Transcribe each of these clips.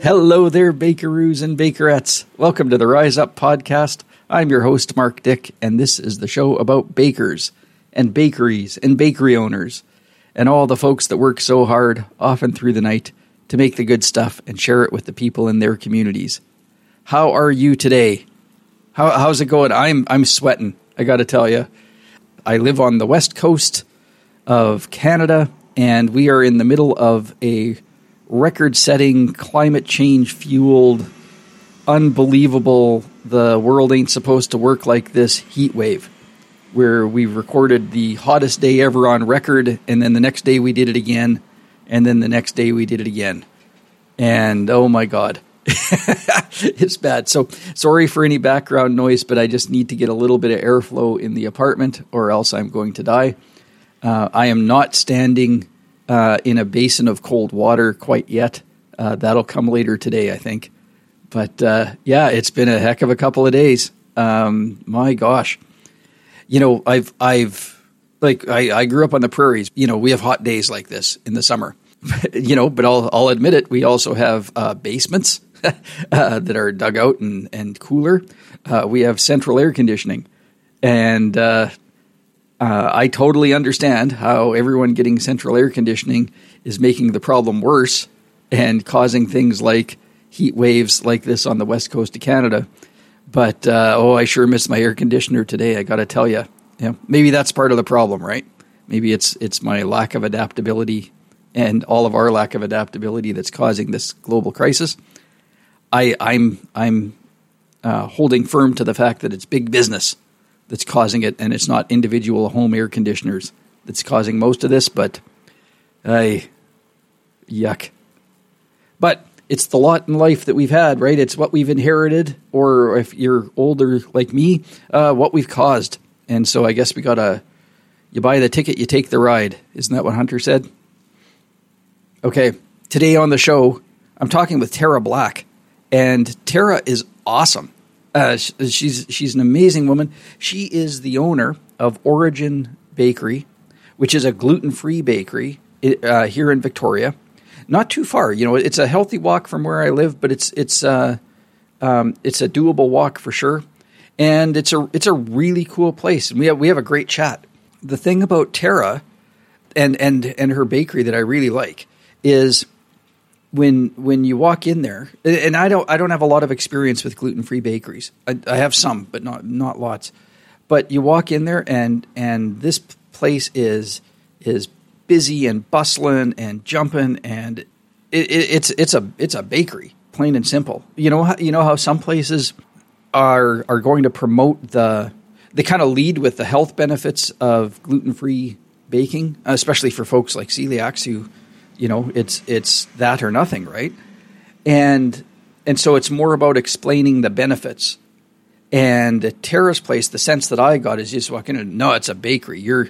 Hello there, bakeroos and bakerettes. Welcome to the Rise Up podcast. I'm your host, Mark Dick, and this is the show about bakers and bakeries and bakery owners and all the folks that work so hard, often through the night, to make the good stuff and share it with the people in their communities. How are you today? How's it going? I'm sweating, I got to tell you. I live on the west coast of Canada, and we are in the middle of a record-setting, climate change-fueled, unbelievable, the world ain't supposed to work like this heat wave, where we recorded the hottest day ever on record, and then the next day we did it again, and then the next day we did it again. And oh my God, it's bad. So sorry for any background noise, but I just need to get a little bit of airflow in the apartment or else I'm going to die. I am not standing in a basin of cold water quite yet. That'll come later today, I think. But yeah, it's been a heck of a couple of days. My gosh. You know, I grew up on the prairies. You know, we have hot days like this in the summer. You know, but I'll admit it, we also have basements that are dug out and cooler. We have central air conditioning. And I totally understand how everyone getting central air conditioning is making the problem worse and causing things like heat waves like this on the west coast of Canada. But, I sure miss my air conditioner today, I got to tell you. Yeah, maybe that's part of the problem, right? Maybe it's my lack of adaptability and all of our lack of adaptability that's causing this global crisis. I'm holding firm to the fact that it's big business that's causing it, and it's not individual home air conditioners that's causing most of this, but yuck. But it's the lot in life that we've had, right? It's what we've inherited, or if you're older like me, what we've caused. And so I guess you buy the ticket, you take the ride. Isn't that what Hunter said? Okay, today on the show, I'm talking with Tara Black, and Tara is awesome. She's an amazing woman. She is the owner of Origin Bakery, which is a gluten-free bakery here in Victoria. Not too far, you know. It's a healthy walk from where I live, but it's a doable walk for sure. And it's a really cool place, and we have a great chat. The thing about Tara and her bakery that I really like is when you walk in there, and I don't have a lot of experience with gluten-free bakeries. I have some, but not lots. But you walk in there, and this place is busy and bustling and jumping, and it's a bakery, plain and simple. You know how some places are going to promote they kind of lead with the health benefits of gluten-free baking, especially for folks like celiacs who, you know, it's that or nothing, right? And so it's more about explaining the benefits. And at Tara's place, the sense that I got is just walking in, no, it's a bakery. You're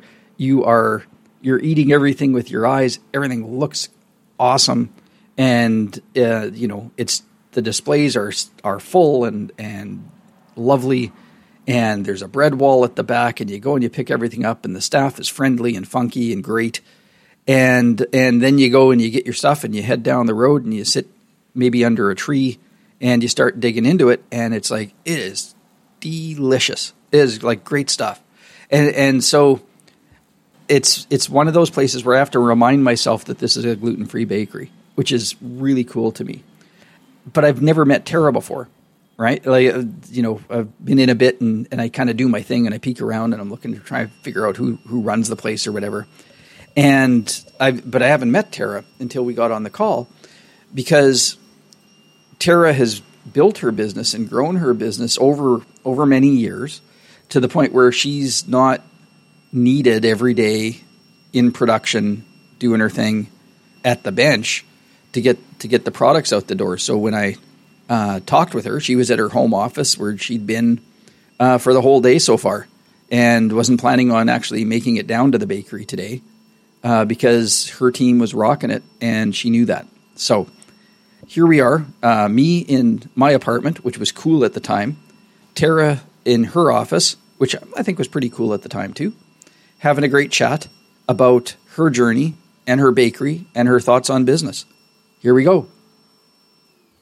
eating everything with your eyes. Everything looks awesome. And, you know, the displays are full and lovely. And there's a bread wall at the back, and you go and you pick everything up, and the staff is friendly and funky and great. And then you go and you get your stuff and you head down the road and you sit maybe under a tree and you start digging into it, and it's like, it is delicious. It is like great stuff. And so it's one of those places where I have to remind myself that this is a gluten-free bakery, which is really cool to me. But I've never met Tara before, right? Like, you know, I've been in a bit and I kind of do my thing and I peek around and I'm looking to try and figure out who runs the place or whatever. But I haven't met Tara until we got on the call, because Tara has built her business and grown her business over many years to the point where she's not needed every day in production doing her thing at the bench to get the products out the door. So when I talked with her, she was at her home office where she'd been for the whole day so far and wasn't planning on actually making it down to the bakery today. Because her team was rocking it, and she knew that. So here we are, me in my apartment, which was cool at the time, Tara in her office, which I think was pretty cool at the time too, having a great chat about her journey and her bakery and her thoughts on business. Here we go.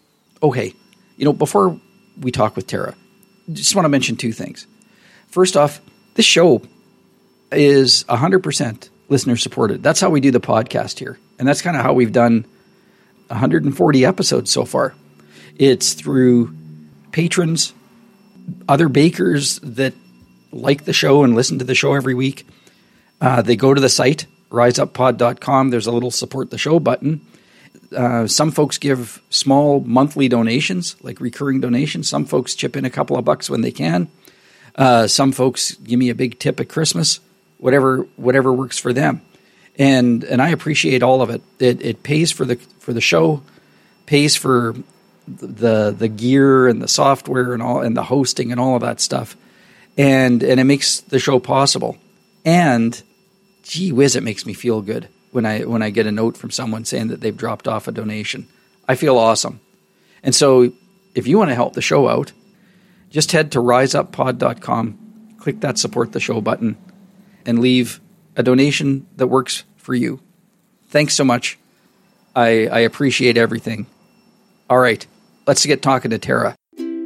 Okay, before we talk with Tara, just want to mention two things. First off, this show is 100% listener supported. That's how we do the podcast here. And that's kind of how we've done 140 episodes so far. It's through patrons, other bakers that like the show and listen to the show every week. They go to the site, riseuppod.com. There's a little support the show button. Some folks give small monthly donations, like recurring donations. Some folks chip in a couple of bucks when they can. Some folks give me a big tip at Christmas, whatever works for them. And I appreciate all of it. It pays for the show, pays for the gear and the software and the hosting and all of that stuff. And it makes the show possible. And gee whiz, it makes me feel good when I get a note from someone saying that they've dropped off a donation. I feel awesome. And so if you want to help the show out, just head to riseuppod.com, click that support the show button, and leave a donation that works for you. Thanks so much. I appreciate everything. All right, let's get talking to Tara.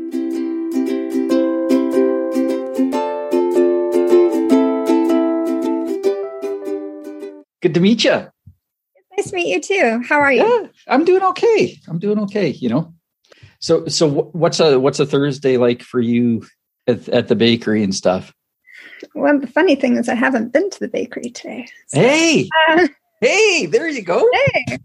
Good to meet you. Nice to meet you too. How are you? Yeah, I'm doing okay. So what's a Thursday like for you at the bakery and stuff? Well, the funny thing is I haven't been to the bakery today. So, hey, there you go. Hey.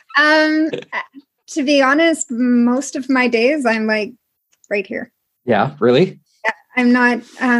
To be honest, most of my days I'm like right here. Yeah, really? Yeah, I'm not.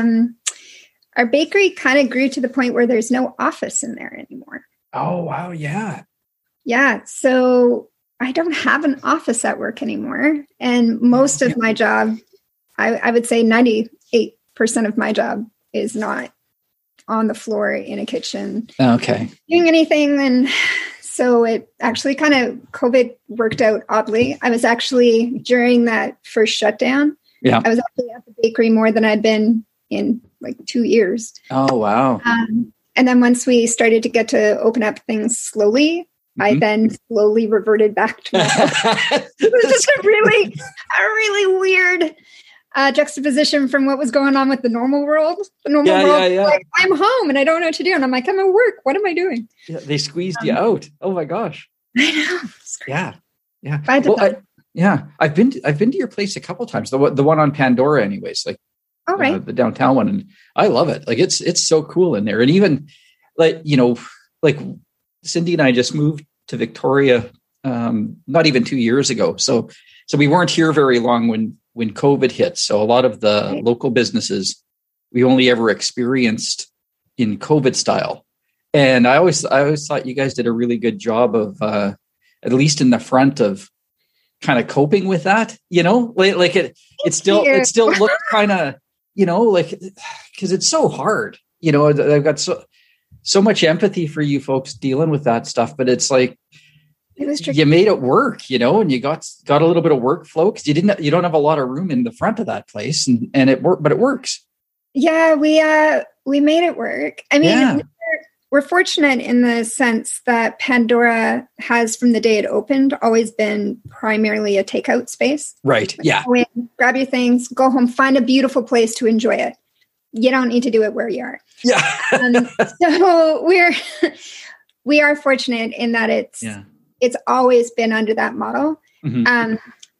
Our bakery kind of grew to the point where there's no office in there anymore. Oh, wow. Yeah. Yeah. So I don't have an office at work anymore. And most of my job, I would say 98% of my job is not on the floor in a kitchen. Okay. Doing anything. And so it actually kind of, COVID worked out oddly. I was actually, during that first shutdown, I was actually at the bakery more than I'd been in like 2 years. Oh, wow. And then once we started to get to open up things slowly, I then slowly reverted back to myself. It was just a really weird juxtaposition from what was going on with the normal world. The normal world, like, I'm home and I don't know what to do. And I'm like, I'm at work. What am I doing? Yeah, they squeezed you out. Oh my gosh. I know. Yeah. I've been to your place a couple of times. The one on Pandora, anyways. Like, the downtown one, and I love it. Like it's so cool in there. And even like Cindy and I just moved to Victoria not even 2 years ago. So we weren't here very long when COVID hit. So a lot of the local businesses we only ever experienced in COVID style. And I always thought you guys did a really good job of at least in the front of kind of coping with that, like it still looked kind of, like, because it's so hard, I've got so much empathy for you folks dealing with that stuff, but it's like, it was tricky. You made it work, and you got a little bit of workflow because you don't have a lot of room in the front of that place, and it worked, but it works. Yeah, we made it work. I mean, we're fortunate in the sense that Pandora has, from the day it opened, always been primarily a takeout space. Like, yeah. Go in, grab your things, go home, find a beautiful place to enjoy it. You don't need to do it where you are. Yeah. So we are fortunate in that it's always been under that model. Mm-hmm.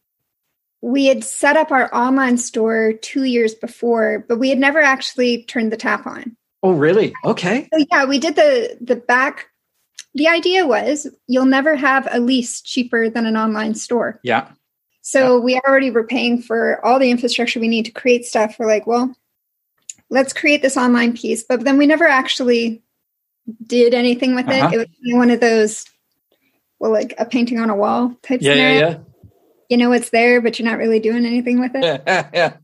We had set up our online store 2 years before, but we had never actually turned the tap on. Oh, really? Okay. So yeah, we did the back. The idea was you'll never have a lease cheaper than an online store. Yeah. So we already were paying for all the infrastructure we need to create stuff. We're like, well, let's create this online piece. But then we never actually did anything with it. It was one of those, like a painting on a wall type scenario. Yeah. It's there, but you're not really doing anything with it. Yeah.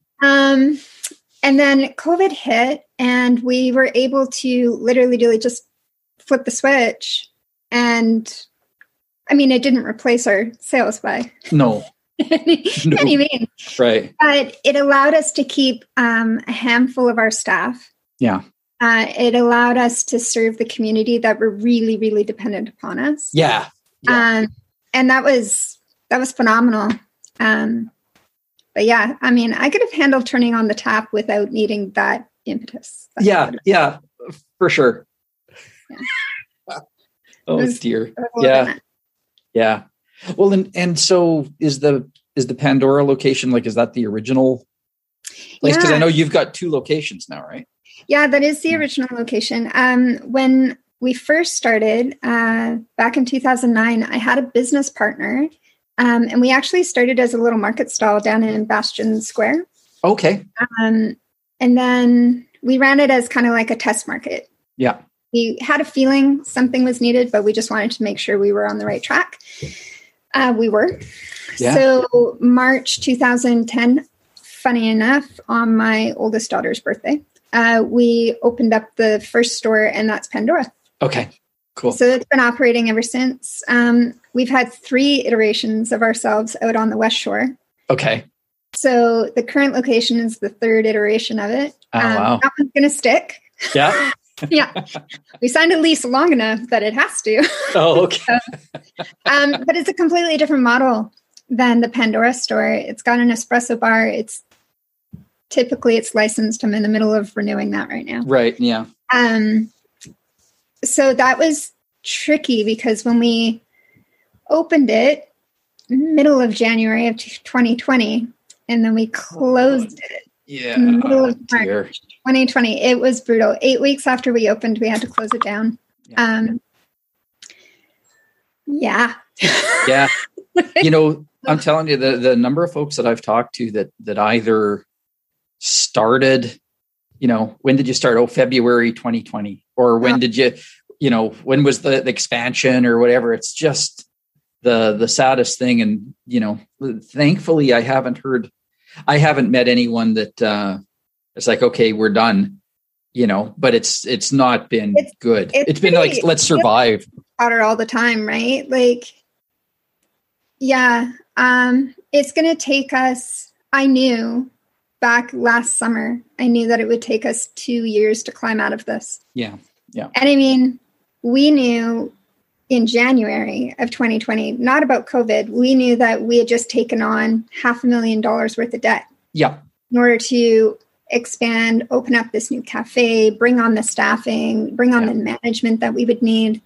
And then COVID hit and we were able to literally just flip the switch. And I mean, it didn't replace our sales by any means. Right. But it allowed us to keep a handful of our staff. Yeah. It allowed us to serve the community that were really, really dependent upon us. Yeah. And that was phenomenal. But yeah, I mean, I could have handled turning on the tap without needing that impetus. Yeah, for sure. Yeah. Oh dear. Yeah. Well, and so is the Pandora location, like, is that the original place? Because I know you've got 2 locations now, right? Yeah, that is the original location. When we first started back in 2009, I had a business partner, and we actually started as a little market stall down in Bastion Square. Okay. And then we ran it as kind of like a test market. Yeah. We had a feeling something was needed, but we just wanted to make sure we were on the right track. We were. Yeah. So March 2010, funny enough, on my oldest daughter's birthday, we opened up the first store, and that's Pandora. Okay, cool. So it's been operating ever since. We've had 3 iterations of ourselves out on the West Shore. Okay. So the current location is the 3rd iteration of it. Oh, wow. That one's going to stick. Yeah. Yeah. We signed a lease long enough that it has to. Oh, okay. But it's a completely different model than the Pandora store. It's got an espresso bar. It's licensed. I'm in the middle of renewing that right now. Right. Yeah. So that was tricky because when we opened it middle of January of 2020, and then we closed it in the middle of March 2020. It was brutal. 8 weeks after we opened, we had to close it down. Yeah. Yeah. You know, I'm telling you, the number of folks that I've talked to that either started, you know, when did you start? Oh, February 2020. Or when did when was the expansion or whatever? It's just the saddest thing. And, you know, thankfully I haven't met anyone that it's like, okay, we're done, you know, but it's not been good. It's been like, let's survive. Water all the time, right? Like, yeah, it's going to take us, I knew back last summer, I knew that it would take us 2 years to climb out of this. Yeah. Yeah. And I mean, we knew in January of 2020, not about COVID, we knew that we had just taken on $500,000 worth of debt. Yeah. In order to expand, open up this new cafe, bring on the staffing, bring on the management that we would need.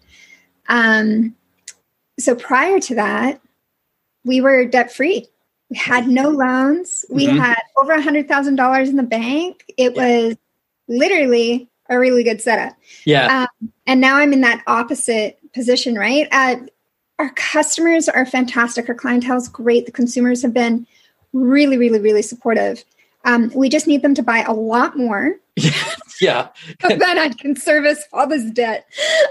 So prior to that, we were debt free. We had no loans. We had over $100,000 in the bank. It was literally a really good setup. Yeah. And now I'm in that opposite position, right? Our customers are fantastic. Our clientele is great. The consumers have been really, really, really supportive. We just need them to buy a lot more. Yeah. Then I can service all this debt.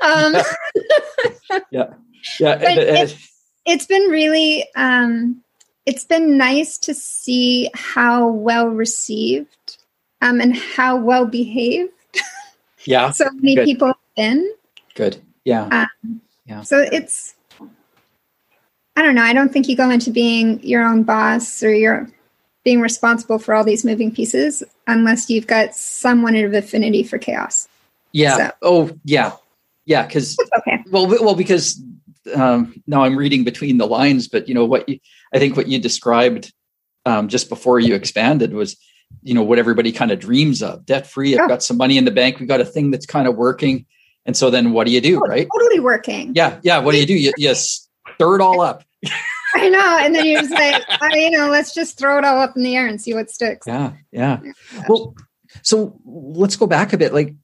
Yeah. Yeah. But it's been really, it's been nice to see how well received and how well behaved. Yeah. So many people have been. Good. Yeah. So it's, I don't know. I don't think you go into being your own boss or you're being responsible for all these moving pieces unless you've got somewhat of affinity for chaos. Yeah. So. Oh, yeah. Yeah. Because, okay. Well, because now I'm reading between the lines, but you know I think what you described just before you expanded was, you know, what everybody kind of dreams of: debt free. I've got some money in the bank. We've got a thing that's kind of working. And so then what do you do? Right? Totally working. Yeah. Yeah. What do you do? You stir it all up. I know. And then you're just like, let's just throw it all up in the air and see what sticks. Yeah. Yeah. Well, so let's go back a bit. Like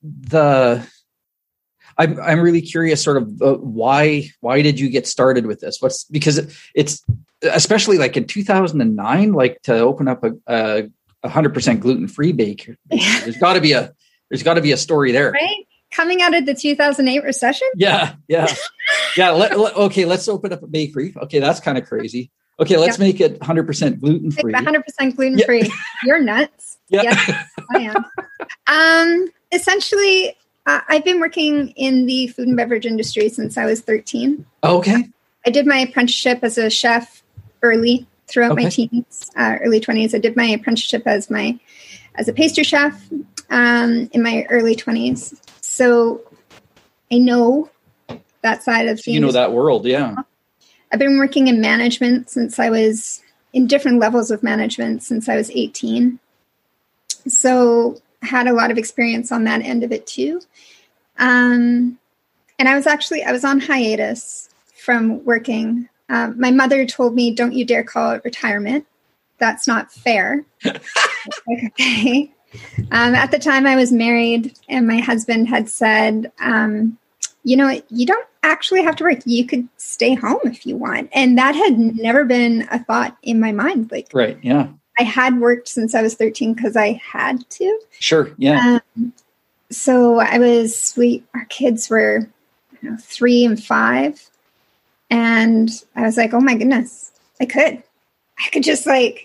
I'm really curious sort of why did you get started with this? Because it's especially like in 2009, like to open up a 100% gluten-free bakery, there's got to be a story there. Right? Coming out of the 2008 recession? Yeah. Okay, let's open up a bakery. Okay, that's kind of crazy. Okay, let's make it 100% gluten-free. 100% gluten-free. Yeah. You're nuts. Yeah. Yes, I am. Essentially, I've been working in the food and beverage industry since I was 13. Okay. I did my apprenticeship as a chef early throughout my teens, early 20s. I did my apprenticeship as a pastry chef in my early 20s. So I know that side of things. You know that world, yeah. I've been working in management since I was in different levels of management since I was 18. So had a lot of experience on that end of it too. And I was on hiatus from working. My mother told me, don't you dare call it retirement. That's not fair. Okay. At the time I was married and my husband had said, you don't actually have to work. You could stay home if you want. And that had never been a thought in my mind. Like, right. Yeah. I had worked since I was 13 because I had to. Sure. Yeah. So our kids were 3 and 5. And I was like, oh my goodness, I could just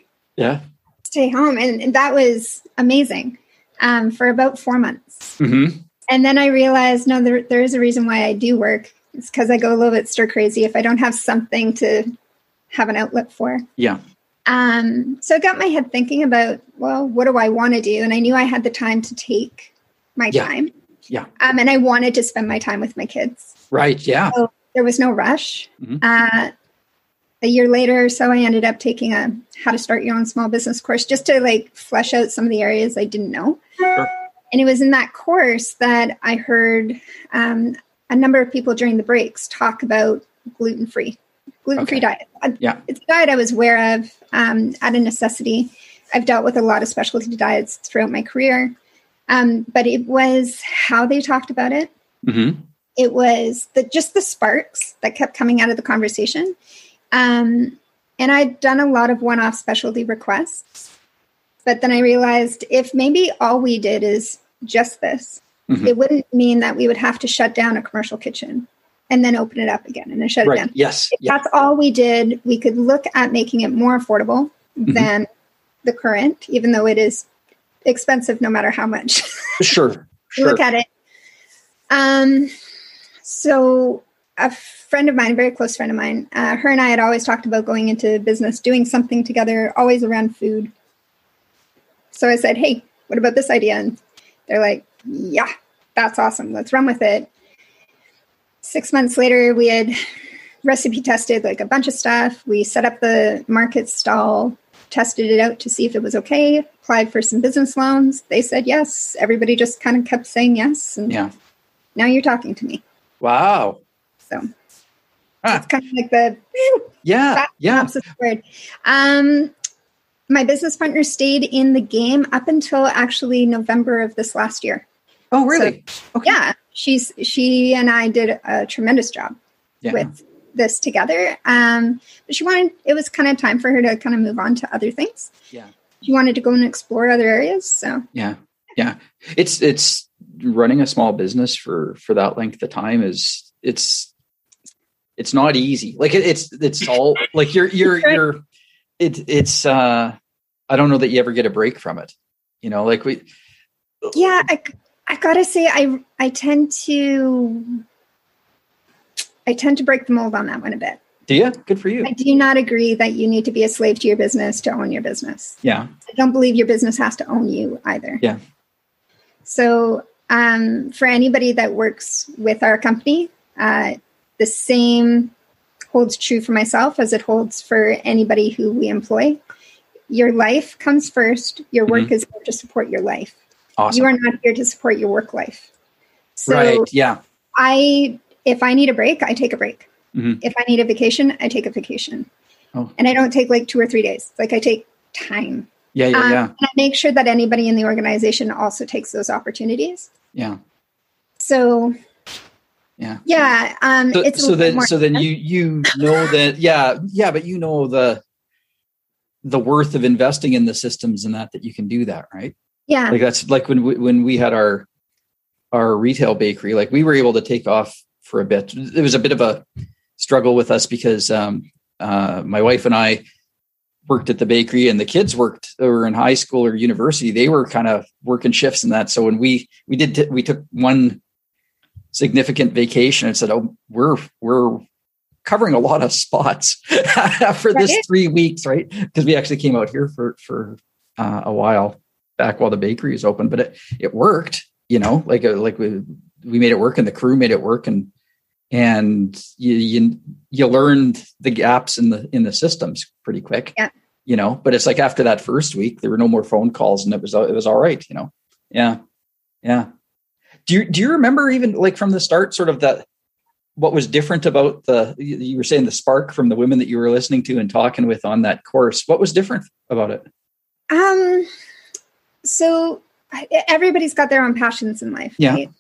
stay home. And that was amazing for about 4 months. Mm-hmm. And then I realized, no, there is a reason why I do work. It's because I go a little bit stir crazy if I don't have something to have an outlet for. Yeah. So it got my head thinking about, well, what do I want to do? And I knew I had the time to take my time. Yeah. And I wanted to spend my time with my kids. Right. Yeah. So there was no rush. Mm-hmm. A year later or so, I ended up taking a how to start your own small business course just to flesh out some of the areas I didn't know. Sure. And it was in that course that I heard a number of people during the breaks talk about gluten-free diet. Yeah. It's a diet I was aware of out of necessity. I've dealt with a lot of specialty diets throughout my career. But it was how they talked about it. Mm-hmm. It was just the sparks that kept coming out of the conversation. And I'd done a lot of one-off specialty requests. But then I realized if maybe all we did is just this, it wouldn't mean that we would have to shut down a commercial kitchen and then open it up again and then shut it down. Yes. If that's all we did, we could look at making it more affordable than the current, even though it is expensive no matter how much. Sure. Look at it. So a friend of mine, a very close friend of mine, her and I had always talked about going into business, doing something together, always around food. So I said, hey, what about this idea? And they're like, yeah, that's awesome. Let's run with it. 6 months later, we had recipe tested a bunch of stuff. We set up the market stall, tested it out to see if it was okay, applied for some business loans. They said yes. Everybody just kind of kept saying yes. And now you're talking to me. Wow. So it's kind of like the word. My business partner stayed in the game up until actually November of this last year. Oh, really? So, okay. Yeah. She and I did a tremendous job with this together. But it was kind of time for her to kind of move on to other things. Yeah. She wanted to go and explore other areas. So yeah. It's running a small business for that length of time it's not easy. It's all it's I don't know that you ever get a break from it. I gotta say, I tend to break the mold on that one a bit. Do you? Good for you. I do not agree that you need to be a slave to your business to own your business. Yeah. I don't believe your business has to own you either. Yeah. So for anybody that works with our company, the same holds true for myself as it holds for anybody who we employ. Your life comes first. Your work is there to support your life. Awesome. You are not here to support your work life. So right. Yeah. If I need a break, I take a break. Mm-hmm. If I need a vacation, I take a vacation. Oh. And I don't take 2 or 3 days. I take time. Yeah. And I make sure that anybody in the organization also takes those opportunities. Yeah. So yeah. It's so then you know that but you know the worth of investing in the systems and that you can do that, right? Yeah. That's when we had our retail bakery, we were able to take off for a bit. It was a bit of a struggle with us because my wife and I worked at the bakery and the kids were in high school or university. They were kind of working shifts in that. So when we took one significant vacation and said, oh, we're covering a lot of spots for this 3 weeks, right? Because we actually came out here for a while back while the bakery was open, but it worked, we made it work and the crew made it work. And you learned the gaps in the systems pretty quick. Yeah. but it's like after that first week, there were no more phone calls and it was all right, Yeah. Yeah. Do you remember even like from the start, sort of what was different about you were saying the spark from the women that you were listening to and talking with on that course? What was different about it? So everybody's got their own passions in life. Yeah. Right?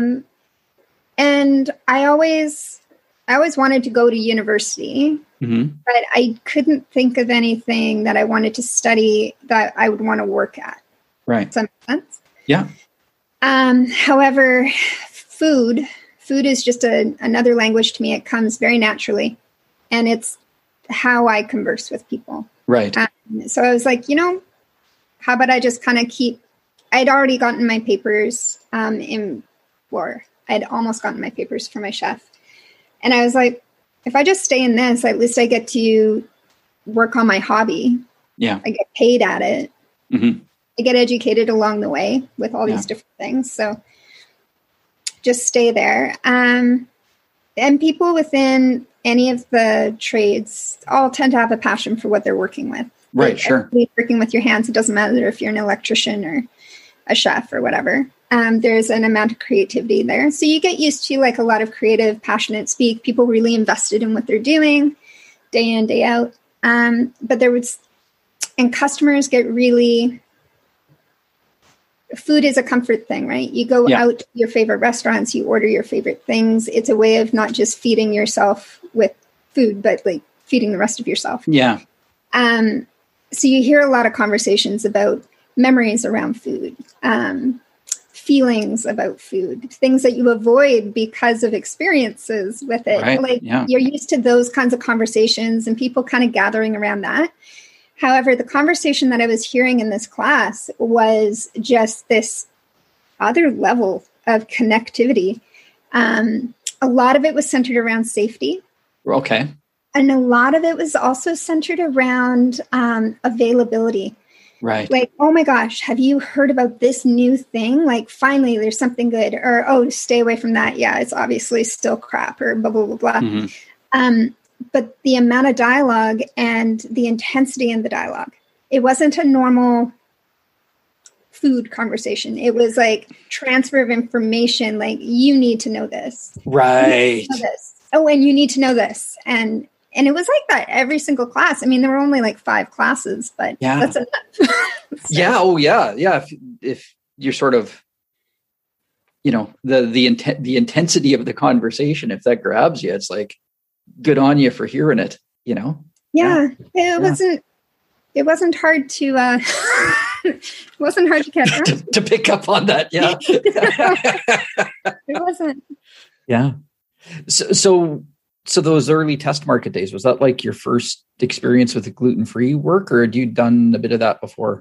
And I always wanted to go to university, but I couldn't think of anything that I wanted to study that I would want to work at. Right. Does that make sense? Yeah. However, food is just another language to me. It comes very naturally, and it's how I converse with people. Right. So I was like, how about I just kind of I'd already gotten my papers I'd almost gotten my papers for my chef. And I was like, if I just stay in this, at least I get to work on my hobby. Yeah. I get paid at it. Mm-hmm. I get educated along the way with all these different things. So just stay there. And people within any of the trades all tend to have a passion for what they're working with. Right, like, sure. Working with your hands, it doesn't matter if you're an electrician or a chef or whatever. There's an amount of creativity there. So you get used to like a lot of creative, passionate speak, people really invested in what they're doing day in, day out. And customers get really, food is a comfort thing, right? You go out to your favorite restaurants, you order your favorite things. It's a way of not just feeding yourself with food, but like feeding the rest of yourself. Yeah. So you hear a lot of conversations about memories around food, feelings about food, things that you avoid because of experiences with it. Right. You're used to those kinds of conversations and people kind of gathering around that. However, the conversation that I was hearing in this class was just this other level of connectivity. A lot of it was centered around safety. Okay. And a lot of it was also centered around availability. Right. Like, oh my gosh, have you heard about this new thing? Like, finally, there's something good. Or, oh, stay away from that. Yeah, it's obviously still crap or blah, blah, blah, blah. Mm-hmm. But the amount of dialogue and the intensity in the dialogue, it wasn't a normal food conversation. It was like transfer of information. Like, you need to know this. Right. Know this. Oh, and you need to know this. And it was like that every single class. I mean, there were only like 5 classes, but that's enough. So. Yeah. Oh, yeah. Yeah. If you're sort of, the intensity of the conversation, if that grabs you, it's like, good on you for hearing it, Yeah. It wasn't hard to, it wasn't hard to catch on. to pick up on that. Yeah. It wasn't. Yeah. So those early test market days, was that like your first experience with the gluten-free work, or had you done a bit of that before?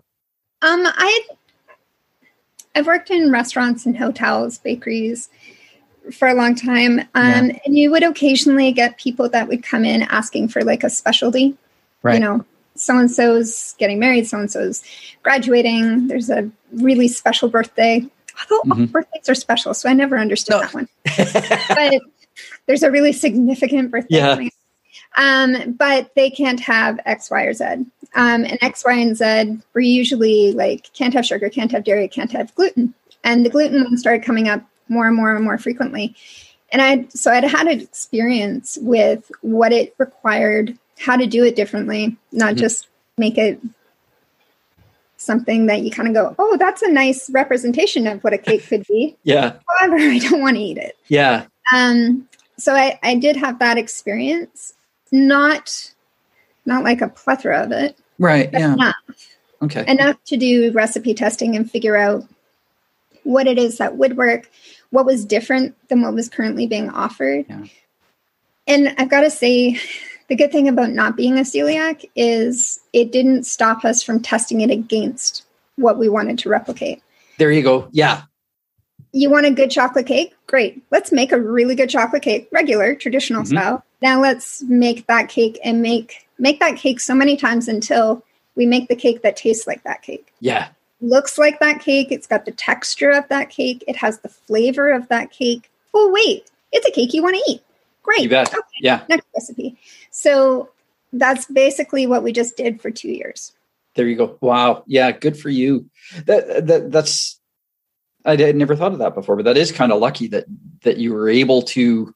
I've worked in restaurants and hotels, bakeries for a long time. And you would occasionally get people that would come in asking for like a specialty, right? So-and-so's getting married, so-and-so's graduating. There's a really special birthday. Although all birthdays are special, so I never understood that one. But there's a really significant birthday coming up. But they can't have X, Y, or Z. And X, Y, and Z were usually like can't have sugar, can't have dairy, can't have gluten. And the gluten one started coming up more and more and more frequently. And I'd had an experience with what it required, how to do it differently, not just make it something that you kind of go, oh, that's a nice representation of what a cake could be. Yeah. However, I don't want to eat it. Yeah. So I did have that experience, not like a plethora of it. Right. Yeah. Enough. Okay. Enough to do recipe testing and figure out what it is that would work, what was different than what was currently being offered. Yeah. And I've got to say, the good thing about not being a celiac is it didn't stop us from testing it against what we wanted to replicate. There you go. Yeah. You want a good chocolate cake? Great. Let's make a really good chocolate cake, regular, traditional style. Now let's make that cake and make that cake so many times until we make the cake that tastes like that cake. Yeah. Looks like that cake. It's got the texture of that cake. It has the flavor of that cake. Oh, wait, it's a cake you want to eat. Great. You bet. Okay. Yeah. Next recipe. So that's basically what we just did for 2 years. There you go. Wow. Yeah. Good for you. That's, I never thought of that before, but that is kind of lucky that you were able to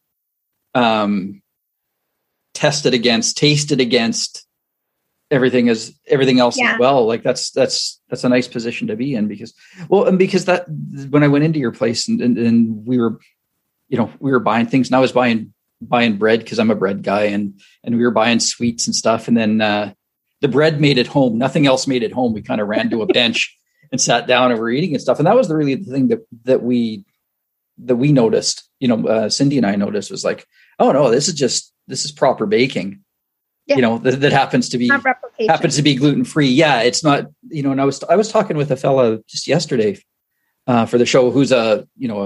taste it against everything else as well. Like that's a nice position to be in because that when I went into your place and we were buying things, and I was buying bread because I'm a bread guy, and we were buying sweets and stuff. And then the bread made it home. Nothing else made it home. We kind of ran to a bench and sat down and we're eating and stuff. And that was the thing that we noticed, Cindy and I noticed was like, oh no, this is proper baking. Yeah. That happens to be gluten-free. Yeah. It's not, and I was talking with a fella just yesterday for the show, who's a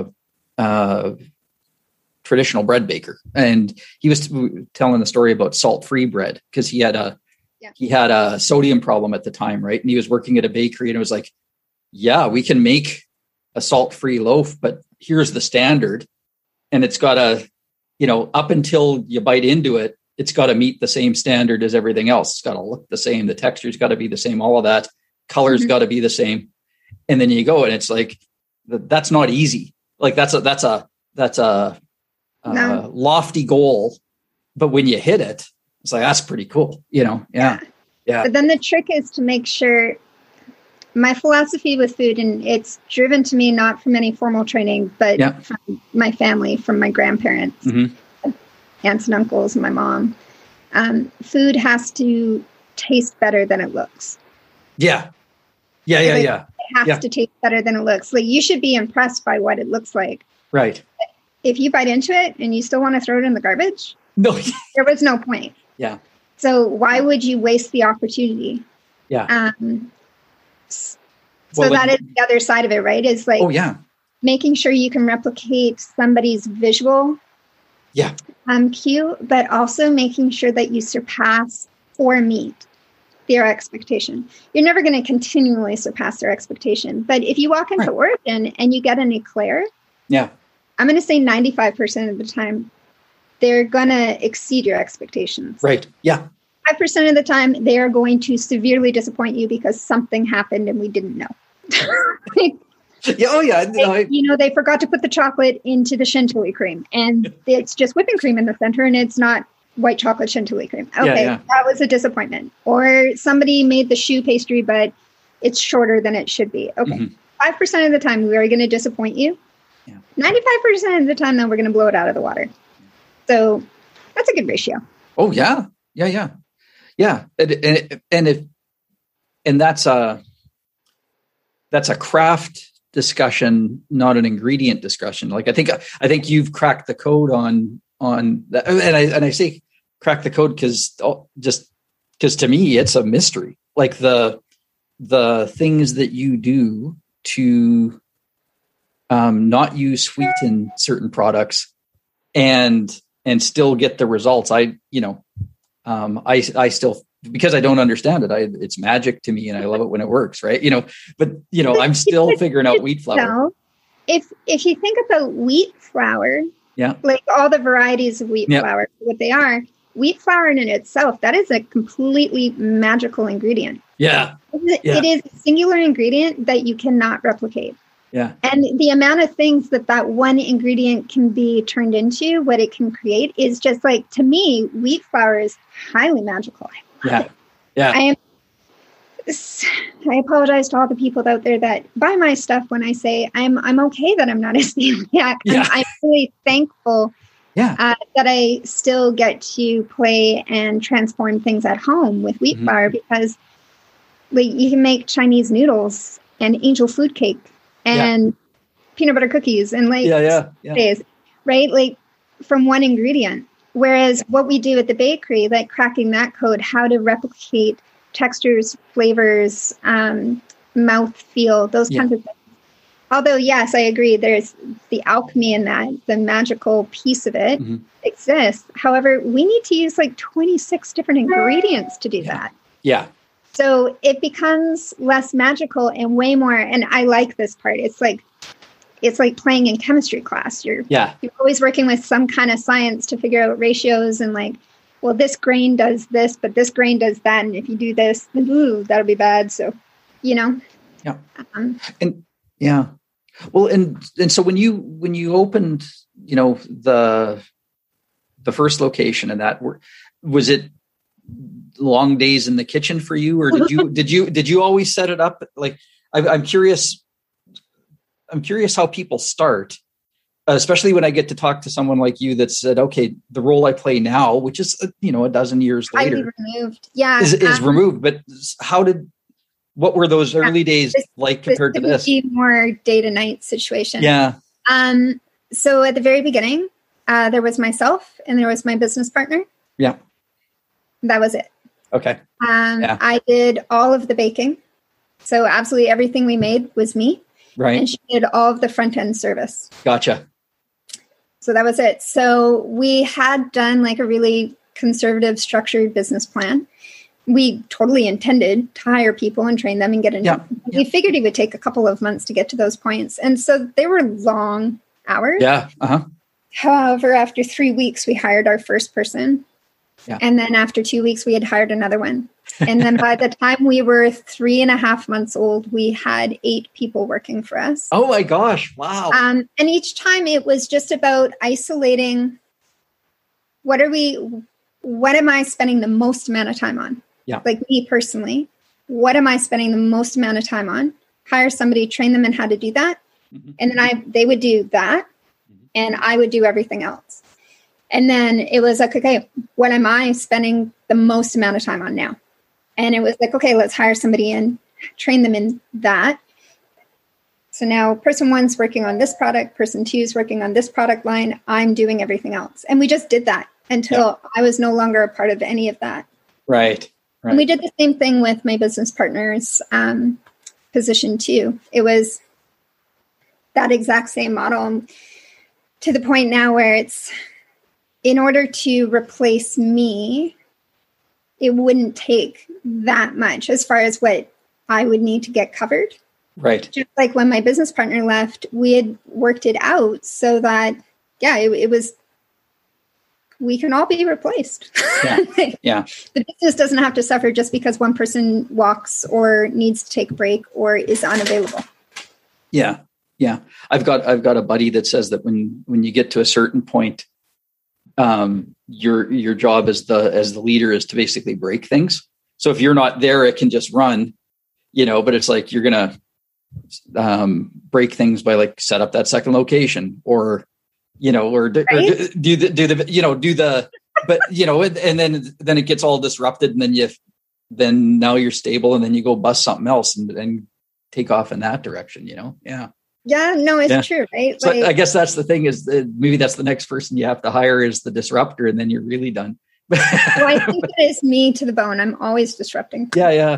traditional bread baker. And he was telling the story about salt-free bread because he had a sodium problem at the time. Right. And he was working at a bakery and it was like, yeah, we can make a salt-free loaf, but here's the standard. And it's got up until you bite into it, it's got to meet the same standard as everything else. It's got to look the same. The texture's got to be the same. All of that color's got to be the same. And then you go and it's like, that's not easy. Like that's a lofty goal, but when you hit it, it's like, that's pretty cool. Yeah. But then the trick is to make sure. My philosophy with food, and it's driven to me not from any formal training, but from my family, from my grandparents, aunts and uncles, and my mom. Food has to taste better than it looks. Yeah. It has to taste better than it looks. Like, you should be impressed by what it looks like. Right. If you bite into it and you still want to throw it in the garbage, no, there was no point. Yeah. So why would you waste the opportunity? Yeah. So that is the other side of it, right? Is like, making sure you can replicate somebody's visual cue, but also making sure that you surpass or meet their expectation. You're never going to continually surpass their expectation. But if you walk into Origin and you get an eclair, I'm going to say 95% of the time, they're going to exceed your expectations. Right. Yeah. 5% of the time, they are going to severely disappoint you because something happened and we didn't know. They forgot to put the chocolate into the chantilly cream, and it's just whipping cream in the center, and it's not white chocolate chantilly cream. Okay, that was a disappointment. Or somebody made the choux pastry, but it's shorter than it should be. Okay, 5% of the time we are going to disappoint you. 95% of the time, then we're going to blow it out of the water. So that's a good ratio. Oh yeah. And that's a craft discussion, not an ingredient discussion. Like I think you've cracked the code on that. And I say crack the code because to me it's a mystery. Like the things that you do to not use sweet in certain products and still get the results. I still, because I don't understand it, it's magic to me, and I love it when it works, right? But I'm still figuring out wheat flour. If you think about wheat flour, like all the varieties of wheat flour, what they are, wheat flour in itself, that is a completely magical ingredient. Yeah. It is a singular ingredient that you cannot replicate. Yeah. And the amount of things that one ingredient can be turned into, what it can create, is just like, to me, wheat flour is highly magical. Yeah. I apologize to all the people out there that buy my stuff when I say I'm okay that I'm not a celiac. I'm really thankful that I still get to play and transform things at home with wheat flour, because like, you can make Chinese noodles and angel food cake and peanut butter cookies and days, right? Like, from one ingredient. Whereas what we do at the bakery, like cracking that code, how to replicate textures, flavors, mouth feel, those kinds of things. Although, yes, I agree, there's the alchemy in that, the magical piece of it exists. However, we need to use like 26 different ingredients to do that. Yeah. So it becomes less magical and way more, and I like this part. It's like playing in chemistry class. You're always working with some kind of science to figure out ratios and like well, this grain does this, but this grain does that. And if you do this, then, ooh, that'll be bad. So, Yeah. And yeah. Well, and so when you opened, the first location and that, was it long days in the kitchen for you, or did you always set it up? Like, I'm curious how people start, especially when I get to talk to someone like you that said, okay, the role I play now, which is, a dozen years later, removed. Yeah. is removed. But what were those early days like compared to this? More day to night situation. Yeah. So at the very beginning, there was myself and there was my business partner. Yeah. That was it. Okay. I did all of the baking. So absolutely everything we made was me. Right. And she did all of the front end service. Gotcha. So that was it. So we had done like a really conservative, structured business plan. We totally intended to hire people and train them and get into it. We figured it would take a couple of months to get to those points. And so they were long hours. Yeah. Uh-huh. However, after 3 weeks, we hired our first person. Yeah. And then after 2 weeks, we had hired another one. And then by the time we were 3.5 months old, we had 8 people working for us. Oh my gosh. Wow. And each time it was just about isolating. What am I spending the most amount of time on? Yeah. Like me personally, what am I spending the most amount of time on? Hire somebody, train them in how to do that. Mm-hmm. And then they would do that. Mm-hmm. And I would do everything else. And then it was like, okay, what am I spending the most amount of time on now? And it was like, okay, let's hire somebody in, train them in that. So now person 1's working on this product, person 2's working on this product line. I'm doing everything else. And we just did that until I was no longer a part of any of that. Right. And we did the same thing with my business partner's position too. It was that exact same model, to the point now where it's, in order to replace me, it wouldn't take that much as far as what I would need to get covered. Right. Just like when my business partner left, we had worked it out so that, it was, we can all be replaced. Yeah. The business doesn't have to suffer just because one person walks or needs to take a break or is unavailable. Yeah. Yeah. I've got a buddy that says that when you get to a certain point, your job as the leader is to basically break things. So if you're not there, it can just run, but it's like, you're going to break things by like set up that second location or do the, but and then it gets all disrupted and then now you're stable and then you go bust something else and take off in that direction, Yeah. Yeah, no, it's true, right? So I guess that's the thing is maybe that's the next person you have to hire is the disruptor, and then you're really done. Well, I think it is me to the bone. I'm always disrupting. Yeah.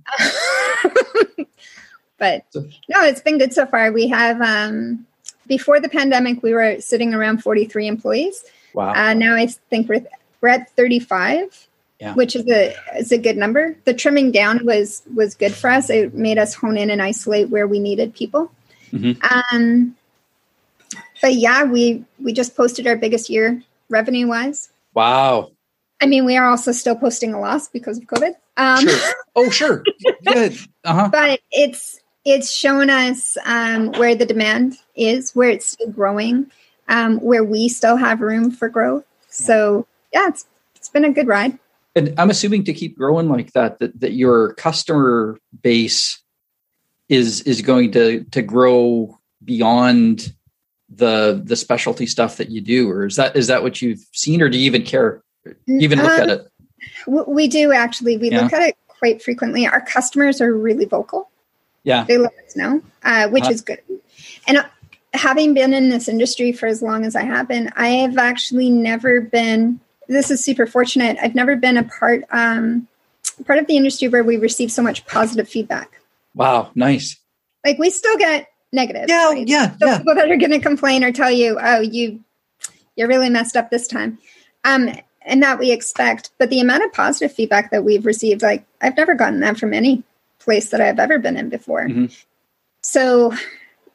But no, it's been good so far. We have, before the pandemic, we were sitting around 43 employees. Wow. Now I think we're at 35. Which is a good number. The trimming down was good for us. It made us hone in and isolate where we needed people. Mm-hmm. But we just posted our biggest year revenue wise. Wow. I mean, we are also still posting a loss because of COVID. Sure. Oh, sure. Good. Uh-huh. But it's shown us where the demand is, where it's still growing, where we still have room for growth. So it's been a good ride. And I'm assuming to keep growing like that your customer base is going to grow beyond the specialty stuff that you do, or is that what you've seen, or do you even care? Even look at it? We do actually. We look at it quite frequently. Our customers are really vocal. Yeah, they let us know, which is good. And having been in this industry for as long as I have been, I have actually never been. This is super fortunate. I've never been a part of the industry where we receive so much positive feedback. Wow, nice. Like we still get negative. Yeah, right? yeah. People that are going to complain or tell you, "Oh, you're really messed up this time," and that we expect. But the amount of positive feedback that we've received, like I've never gotten that from any place that I've ever been in before. Mm-hmm. So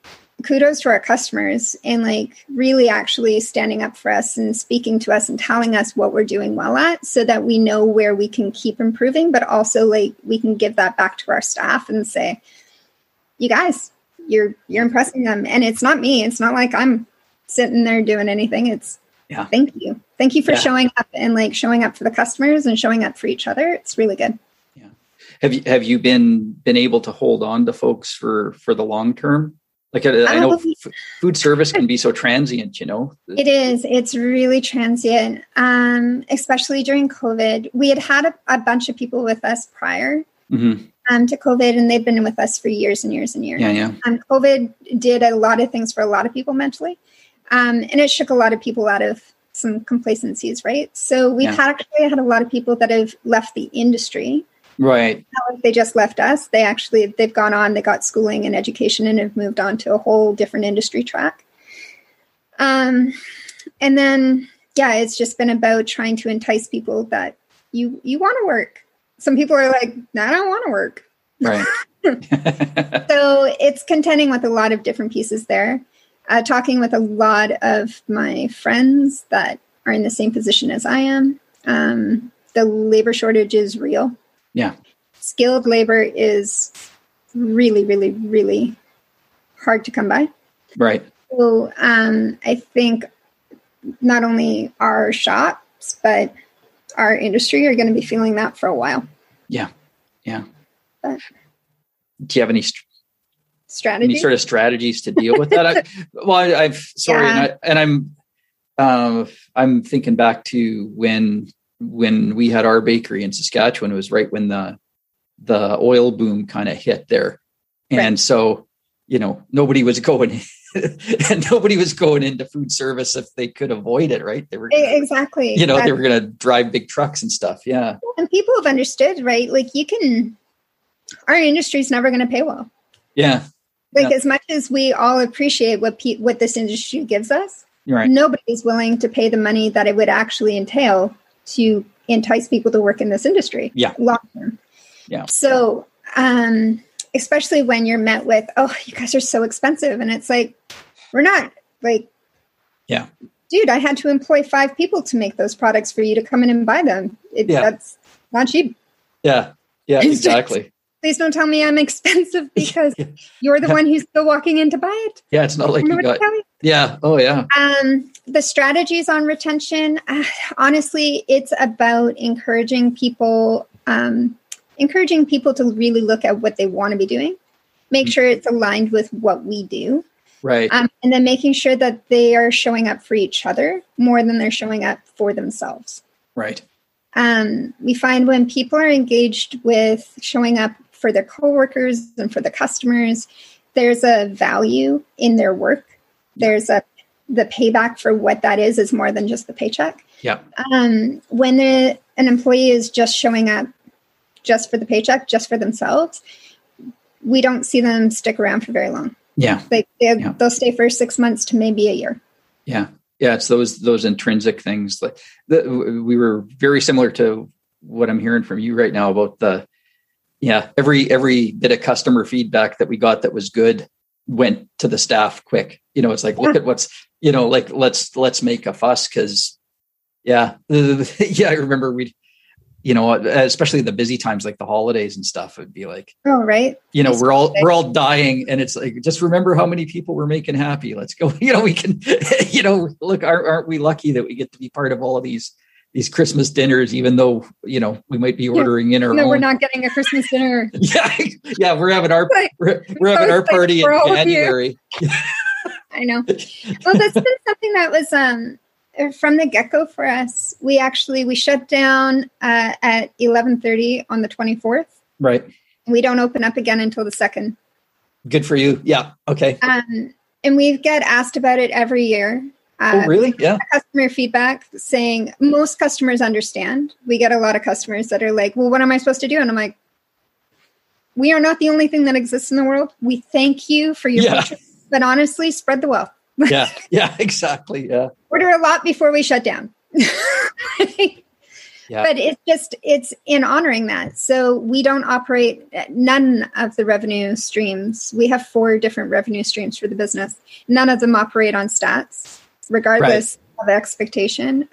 kudos to our customers and like really actually standing up for us and speaking to us and telling us what we're doing well at so that we know where we can keep improving, but also like we can give that back to our staff and say, you guys, you're impressing them. And it's not me. It's not like I'm sitting there doing anything. It's thank you. Thank you for showing up and like showing up for the customers and showing up for each other. It's really good. Yeah. Have you been able to hold on to folks for the long term? Like I know food service can be so transient, you know. It is. It's really transient, especially during COVID. We had a bunch of people with us prior to COVID, and they've been with us for years and years and years. Yeah. COVID did a lot of things for a lot of people mentally, and it shook a lot of people out of some complacencies, right? So we've had a lot of people that have left the industry. Right. They just left us. They've gone on, they got schooling and education and have moved on to a whole different industry track. And then, it's just been about trying to entice people that you want to work. Some people are like, no, I don't want to work. Right. So it's contending with a lot of different pieces there. Talking with a lot of my friends that are in the same position as I am. The labor shortage is real. Yeah. Skilled labor is really, really, really hard to come by. Right. So I think not only our shops, but our industry are going to be feeling that for a while. Yeah. Yeah. But, do you have any strategy? Any sort of strategies to deal with that? I'm thinking back to when we had our bakery in Saskatchewan. It was right when the oil boom kind of hit there. And so, you know, nobody was going into food service if they could avoid it, right? They were exactly. They were going to drive big trucks and stuff. Yeah. And people have understood, right? Like our industry is never going to pay well. Yeah. As much as we all appreciate what this industry gives us, right. Nobody's willing to pay the money that it would actually entail to entice people to work in this industry long term. Yeah. So, especially when you're met with, oh, you guys are so expensive. And it's like, we're not. Like, dude, I had to employ 5 people to make those products for you to come in and buy them. That's not cheap. Yeah. Yeah, exactly. Please don't tell me I'm expensive because you're the one who's still walking in to buy it. Yeah, it's not like you got. Yeah. Oh, yeah. The strategies on retention, honestly, it's about encouraging people to really look at what they want to be doing, make sure it's aligned with what we do. Right. And then making sure that they are showing up for each other more than they're showing up for themselves. Right. We find when people are engaged with showing up for their coworkers and for the customers, there's a value in their work. There's the payback for what that is more than just the paycheck. Yeah. When an employee is just showing up just for the paycheck, just for themselves, we don't see them stick around for very long. Yeah. They'll stay for 6 months to maybe a year. Yeah. Yeah. It's those intrinsic things. Like we were very similar to what I'm hearing from you right now about every bit of customer feedback that we got that was good went to the staff quick. It's like, look at what's, let's make a fuss. Cause I remember especially the busy times, like the holidays and stuff, it'd be like, oh, right. We're all dying. And it's like, just remember how many people we're making happy. Let's go, we can, look, aren't we lucky that we get to be part of all of these Christmas dinners, even though, we might be ordering in our own. No, we're not getting a Christmas dinner. Yeah. We're having our party in January. I know. Well, that's been something that was, from the get-go for us. We shut down at 11:30 on the 24th. Right. We don't open up again until the 2nd. Good for you. Yeah. Okay. And we get asked about it every year. Oh, really? Yeah. Customer feedback saying most customers understand. We get a lot of customers that are like, well, what am I supposed to do? And I'm like, we are not the only thing that exists in the world. We thank you for your patience, but honestly, spread the wealth. Yeah, exactly. Yeah. Order a lot before we shut down. Yeah. But it's in honoring that. So we don't operate none of the revenue streams. We have 4 different revenue streams for the business. None of them operate on stats, regardless of expectation.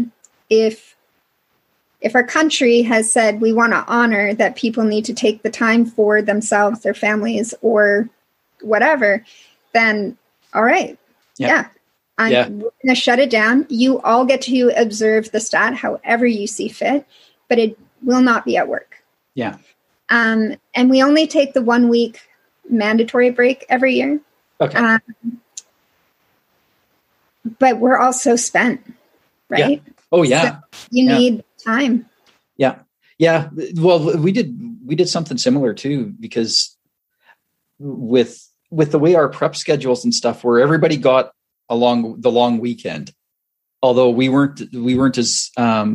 If our country has said we want to honor that people need to take the time for themselves, their families, or whatever, then all right. Yeah. We're going to shut it down. You all get to observe the stat however you see fit, but it will not be at work. Yeah. And we only take the 1 week mandatory break every year. Okay. But we're also spent, right? Yeah. Oh yeah. So you need time. Yeah. Yeah. Well, we did something similar too, because with the way our prep schedules and stuff, where everybody got along the long weekend, although we weren't as,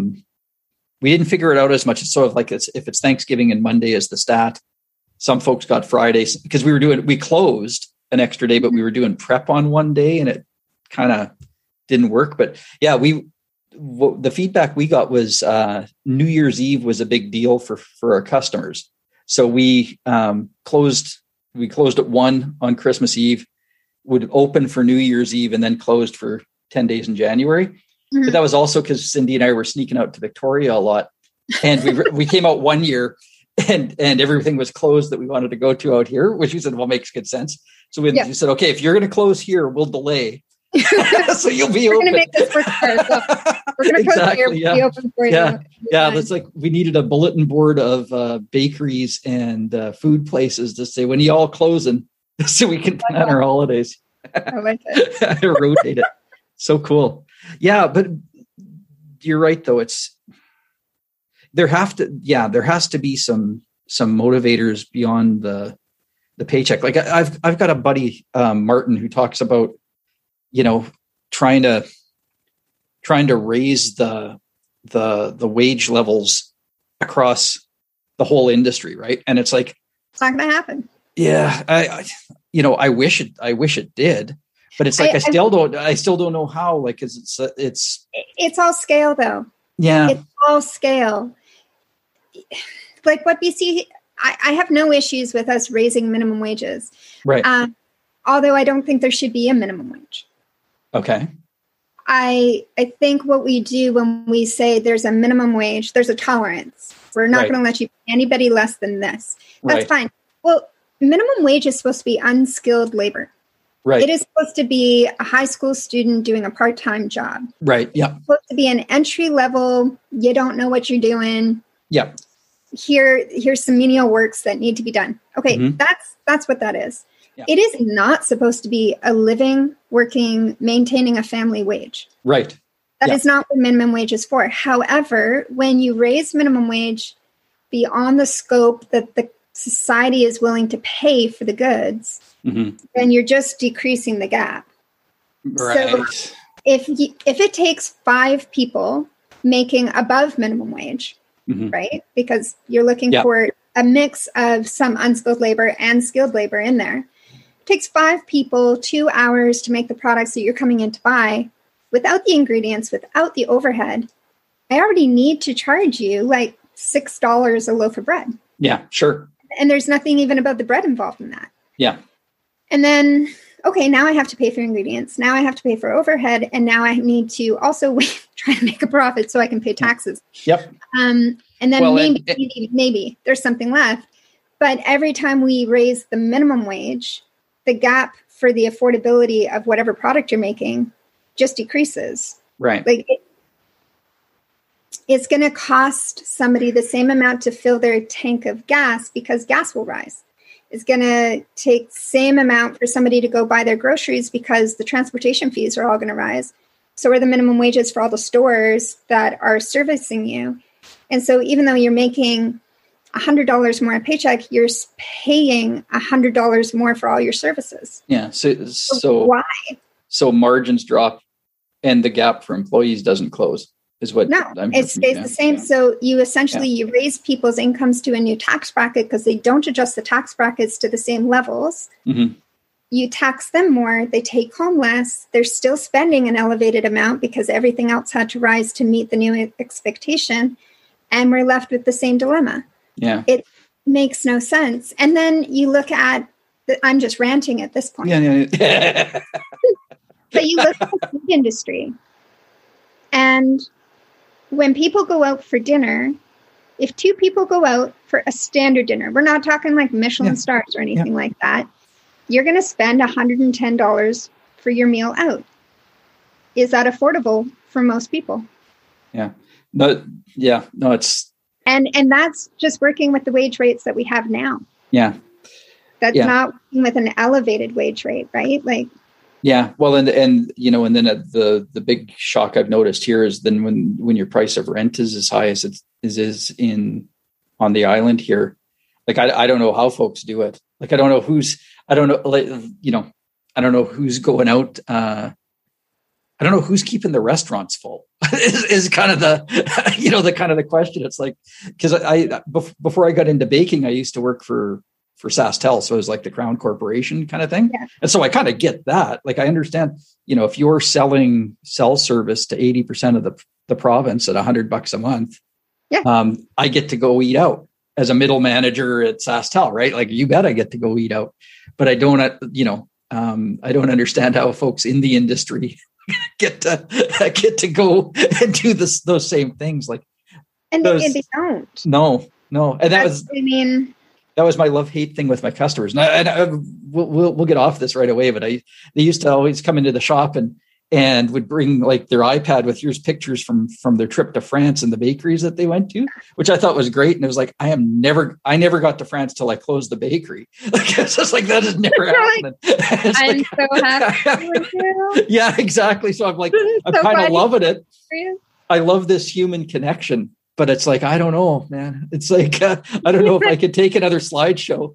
we didn't figure it out as much. It's sort of like if it's Thanksgiving and Monday is the stat, some folks got Fridays because we closed an extra day, but we were doing prep on one day and it kind of didn't work. But yeah, the feedback we got was New Year's Eve was a big deal for our customers. So we closed at 1 on Christmas Eve, would open for New Year's Eve, and then closed for 10 days in January. Mm-hmm. But that was also because Cindy and I were sneaking out to Victoria a lot. And we came out one year and everything was closed that we wanted to go to out here, which we said, well, makes good sense. So we said, okay, if you're going to close here, we'll delay. So you'll be open. We're going to make this work for ourselves. We're going to close here, be open for you. Yeah. That's like, we needed a bulletin board of bakeries and food places to say, when you all closing, so we can plan our holidays. I like it. Rotate it. So cool. Yeah, but you're right though. There has to be some motivators beyond the paycheck. Like I've got a buddy, Martin, who talks about, trying to raise the wage levels across the whole industry. Right. And it's like, it's not going to happen. Yeah. I wish it did, but it's like, I still don't know how, like, cause it's all scale though. Yeah. It's all scale. Like what BC, I have no issues with us raising minimum wages. Right. Although I don't think there should be a minimum wage. Okay. I think what we do when we say there's a minimum wage, there's a tolerance. We're not going to let you pay anybody less than this. That's fine. Well, minimum wage is supposed to be unskilled labor. Right. It is supposed to be a high school student doing a part-time job. Right. Yeah. It's supposed to be an entry level. You don't know what you're doing. Yeah. Here's some menial works that need to be done. Okay. Mm-hmm. That's what that is. Yeah. It is not supposed to be a living, working, maintaining a family wage. Right. That is not what minimum wage is for. However, when you raise minimum wage beyond the scope that the society is willing to pay for the goods, mm-hmm. then you're just decreasing the gap. Right. So if it takes 5 people making above minimum wage, mm-hmm. right? Because you're looking for a mix of some unskilled labor and skilled labor in there. It takes 5 people 2 hours to make the products that you're coming in to buy without the ingredients, without the overhead. I already need to charge you like $6 a loaf of bread. Yeah, sure. And there's nothing even about the bread involved in that. Yeah. And then, okay, now I have to pay for ingredients. Now I have to pay for overhead. And now I need to also try to make a profit so I can pay taxes. Yep. And then maybe there's something left. But every time we raise the minimum wage, the gap for the affordability of whatever product you're making just decreases. Right. Like it's going to cost somebody the same amount to fill their tank of gas because gas will rise. It's going to take the same amount for somebody to go buy their groceries because the transportation fees are all going to rise. So are the minimum wages for all the stores that are servicing you. And so even though you're making $100 more a paycheck, you're paying $100 more for all your services. Yeah. So why? So margins drop and the gap for employees doesn't close is what it stays the same. Yeah. So you essentially, you raise people's incomes to a new tax bracket because they don't adjust the tax brackets to the same levels. Mm-hmm. you tax them more, they take home less, they're still spending an elevated amount because everything else had to rise to meet the new expectation, and we're left with the same dilemma. Yeah. It makes no sense. And then you look at, I'm just ranting at this point. Yeah. But you look at the food industry, and when people go out for dinner, if two people go out for a standard dinner, we're not talking like Michelin stars or anything like that, you're going to spend $110 for your meal out. Is that affordable for most people? Yeah. No, it's... And that's just working with the wage rates that we have now. Yeah. That's not working with an elevated wage rate, right? Like, yeah. Well, and then the big shock I've noticed here is then when your price of rent is as high as it is on the island here, like I don't know how folks do it. Like I don't know who's going out. I don't know who's keeping the restaurants full. is kind of the question. It's like, because before I got into baking, I used to work for SaskTel, so it was like the Crown Corporation kind of thing. Yeah. And so I kind of get that. Like I understand, if you're selling cell service to 80% of the province at $100 a month, I get to go eat out as a middle manager at SaskTel, right? Like you bet I get to go eat out, but I don't, I don't understand how folks in the industry get to go and do those same things. Like, and they don't. No, and that was my love-hate thing with my customers. And we'll get off this right away, but they used to always come into the shop and would bring like their iPad with here's pictures from their trip to France and the bakeries that they went to, which I thought was great. And it was like, I never got to France till I closed the bakery. Like, it's just like, that is never happening. I'm so happy with you. Yeah, exactly. So I'm like, I'm kind of loving it. I love this human connection. But it's like, I don't know, man. It's like, I don't know if I could take another slideshow.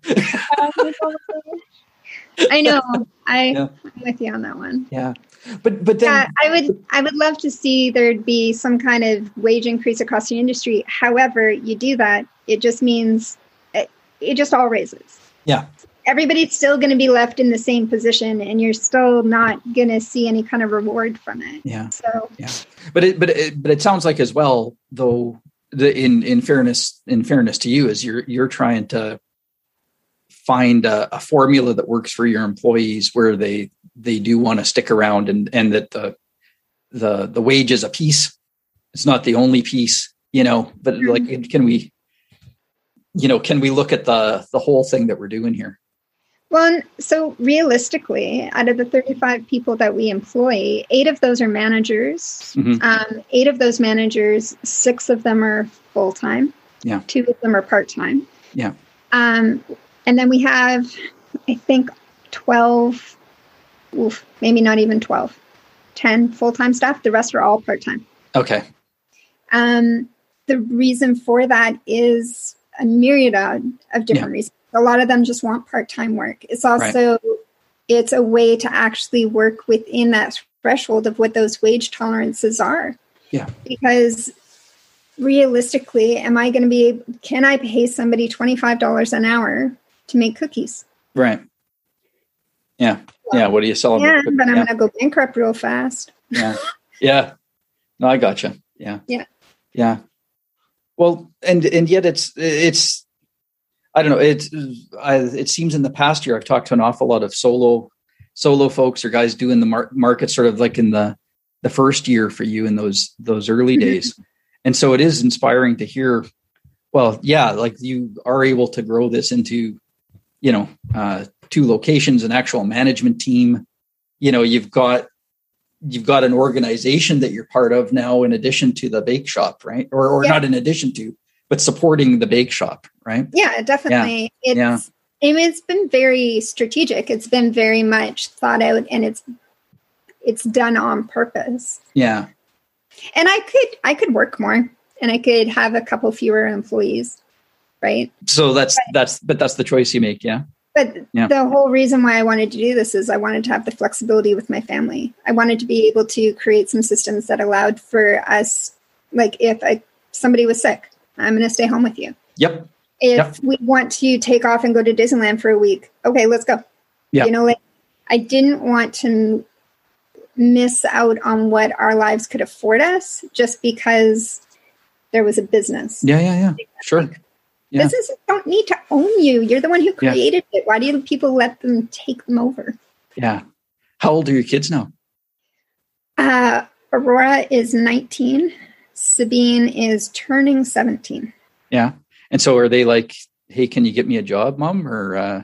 I know. I'm with you on that one. Yeah. But then I would love to see there'd be some kind of wage increase across the industry. However, you do that, it just means it just all raises. Yeah. Everybody's still going to be left in the same position, and you're still not going to see any kind of reward from it. Yeah. So yeah. But it sounds like as well, though, in fairness to you, is you're trying to find a formula that works for your employees where they do want to stick around, and that the wage is a piece. It's not the only piece, but like, can we look at the whole thing that we're doing here? Well, so realistically, out of the 35 people that we employ, 8 of those are managers. Mm-hmm. 8 of those managers, 6 of them are full-time. Yeah. 2 of them are part-time. Yeah. And then we have, I think, 12, maybe not even 12, 10 full-time staff. The rest are all part-time. Okay. The reason for that is a myriad of different reasons. A lot of them just want part-time work. It's also, it's a way to actually work within that threshold of what those wage tolerances are. Yeah. Because realistically, can I pay somebody $25 an hour to make cookies? Right. Yeah. Well, yeah. What are you selling? Yeah, but I'm going to go bankrupt real fast. Yeah. Yeah. No, I gotcha. Yeah. Yeah. Yeah. Well, and yet it's, I don't know. It seems in the past year, I've talked to an awful lot of solo folks or guys doing the market sort of like in the first year for you in those early days. And so it is inspiring to hear, well, yeah, like you are able to grow this into, 2 locations, an actual management team. You've got an organization that you're part of now, in addition to the bake shop, right? Or not in addition to, but supporting the bake shop, right? Yeah, definitely. Yeah. It's been very strategic. It's been very much thought out, and it's done on purpose. Yeah. And I could work more, and I could have a couple fewer employees, right? So that's the choice you make, yeah. But the whole reason why I wanted to do this is I wanted to have the flexibility with my family. I wanted to be able to create some systems that allowed for us, like if somebody was sick, I'm going to stay home with you. Yep. If we want to take off and go to Disneyland for a week, okay, let's go. Yeah. I didn't want to miss out on what our lives could afford us just because there was a business. Yeah. Sure. Yeah. Businesses don't need to own you. You're the one who created it. Why do people let them take them over? Yeah. How old are your kids now? Aurora is 19. Sabine is turning 17. Yeah. And so are they like, hey, can you get me a job, Mom? Or are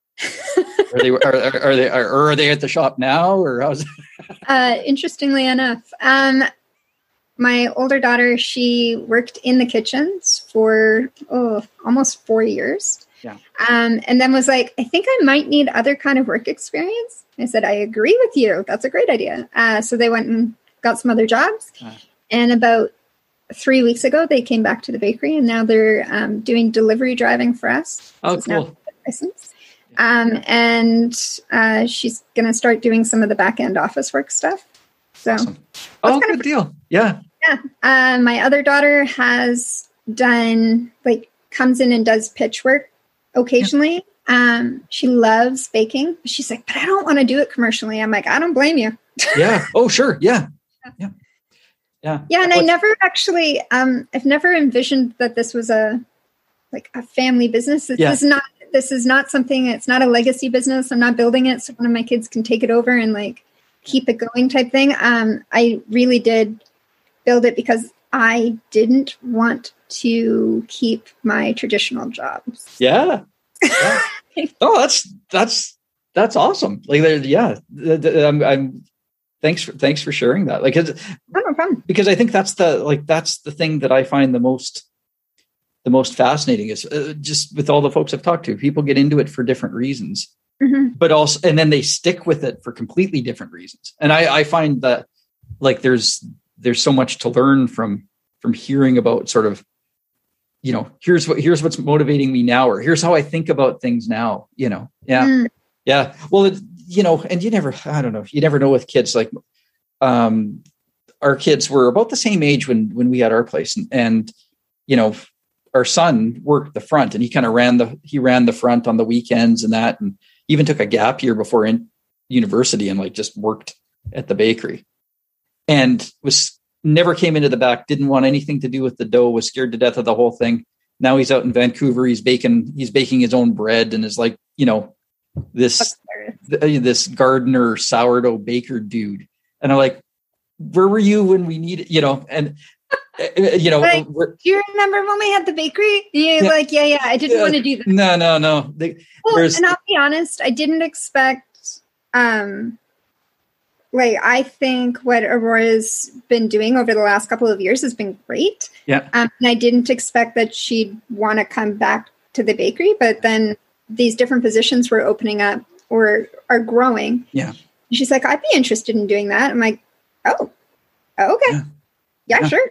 they at the shop now? Or how's interestingly enough, my older daughter, she worked in the kitchens for almost 4 years. Yeah. And then was like, I think I might need other kind of work experience. I said, I agree with you. That's a great idea. So they went and got some other jobs. And about 3 weeks ago, they came back to the bakery, and now they're doing delivery driving for us. Oh, cool. License. And she's going to start doing some of the back end office work stuff. So, awesome. Oh, good deal. Yeah. Yeah. My other daughter has done, comes in and does pitch work occasionally. Yeah. She loves baking. She's like, but I don't want to do it commercially. I'm like, I don't blame you. Yeah. Oh, sure. Yeah. Yeah. Yeah. Yeah. And I never actually, I've never envisioned that this was a family business. This is not something, it's not a legacy business. I'm not building it so one of my kids can take it over and keep it going type thing. I really did build it because I didn't want to keep my traditional jobs. Yeah. Oh, that's awesome. I'm thanks for sharing that. No problem. Because I think that's the thing that I find the most fascinating is just with all the folks I've talked to, people get into it for different reasons, but also, and then they stick with it for completely different reasons. And I find that there's so much to learn from hearing about sort of, here's what's motivating me now, or here's how I think about things now, Yeah. Yeah. Well, and you never know with kids, our kids were about the same age when we had our place, and our son worked the front, and he kind of ran the front on the weekends and that, and even took a gap year before in university and just worked at the bakery, and never came into the back, didn't want anything to do with the dough, was scared to death of the whole thing. Now he's out in Vancouver, he's baking his own bread, and is this gardener sourdough baker dude. And I'm like, where were you when we needed, and do you remember when we had the bakery? Yeah, I didn't want to do that. No. And I'll be honest, I didn't expect, I think what Aurora's been doing over the last couple of years has been great. Yeah. And I didn't expect that she'd want to come back to the bakery, but then these different positions were opening up or are growing. Yeah. She's like, I'd be interested in doing that. I'm like, oh, okay. Yeah. Sure.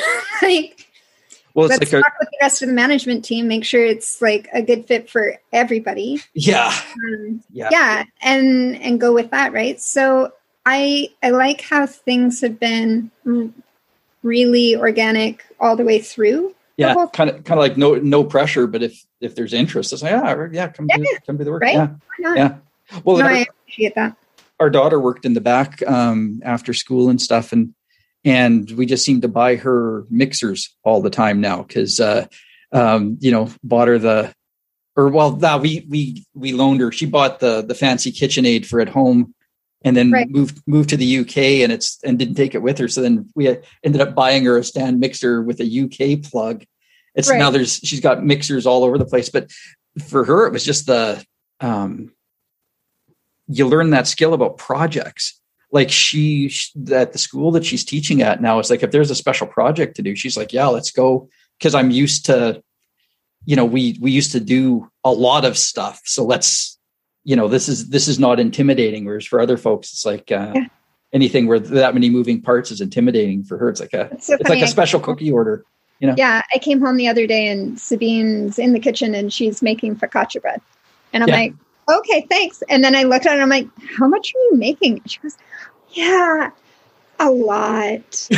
Well, let's talk with the rest of the management team, make sure it's a good fit for everybody. Yeah. Yeah. And go with that. Right. So I like how things have been really organic all the way through. Yeah. Kind of like no pressure, but if there's interest, it's come do the work. Right? Yeah. Yeah. Well, I appreciate that. Our daughter worked in the back after school and stuff, and we just seem to buy her mixers all the time now because, bought her we loaned her. She bought the fancy KitchenAid for at home, and then moved to the UK and didn't take it with her. So then we ended up buying her a stand mixer with a UK plug. Now she's got mixers all over the place, but for her, it was just you learn that skill about projects. She at the school that she's teaching at now, it's if there's a special project to do, she's like, yeah, let's go. Cause I'm used to, we used to do a lot of stuff. So let's, this is not intimidating. Whereas for other folks, it's anything where that many moving parts is intimidating. For her, it's like a special cookie order, Yeah. I came home the other day and Sabine's in the kitchen and she's making focaccia bread. And I'm like, okay, thanks. And then I looked at her and I'm like, how much are you making? And she goes, yeah, a lot.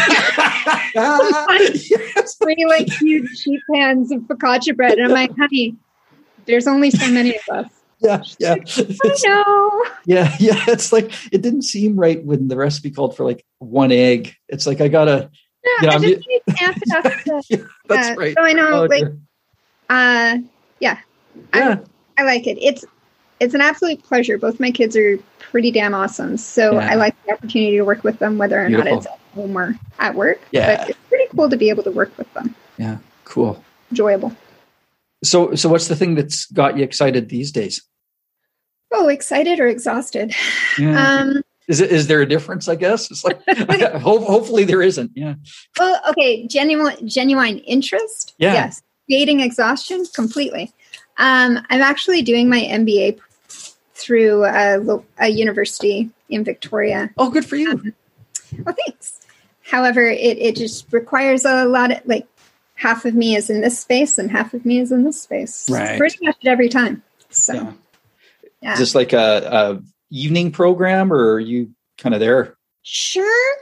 Yes. 3 huge sheet pans of focaccia bread. And I'm like, honey, there's only so many of us. Yeah. I know. Yeah. It's like, it didn't seem right when the recipe called for like 1 egg. It's like, I gotta, Yeah, I just need to amp it up. yeah, that's right. So I know, Yeah. I like it. It's an absolute pleasure. Both my kids are pretty damn awesome. So I like the opportunity to work with them, whether or not it's at home or at work. Yeah. But it's pretty cool to be able to work with them. Yeah. Cool. Enjoyable. So what's the thing that's got you excited these days? Oh, excited or exhausted? Yeah. Is there a difference? I guess it's like hopefully there isn't. Yeah. Well, okay. Genuine interest. Yeah. Yes. Creating exhaustion completely. I'm actually doing my MBA through a university in Victoria. Oh, good for you. Well, thanks. However, it just requires a lot of half of me is in this space and half of me is in this space. Right. Pretty much every time. So, yeah. Is this like a evening program, or are you kind of there? Sure.